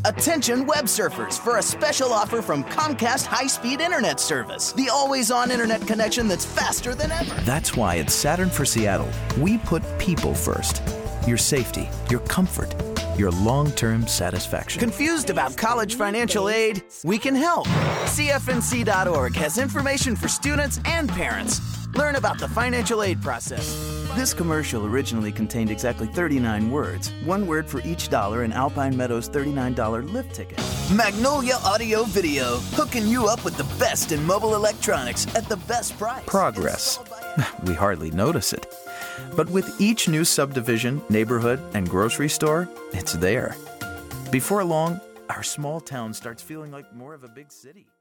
Attention web surfers for a special offer from Comcast High-Speed Internet Service. The always-on internet connection that's faster than ever. That's why at Saturn for Seattle, we put people first. Your safety, your comfort, your long-term satisfaction. Confused about college financial aid? We can help. CFNC.org has information for students and parents. Learn about the financial aid process. This commercial originally contained exactly 39 words, one word for each dollar in Alpine Meadows' $39 lift ticket. Magnolia Audio Video, hooking you up with the best in mobile electronics at the best price. Progress. We hardly notice it. But with each new subdivision, neighborhood, and grocery store, it's there. Before long, our small town starts feeling like more of a big city.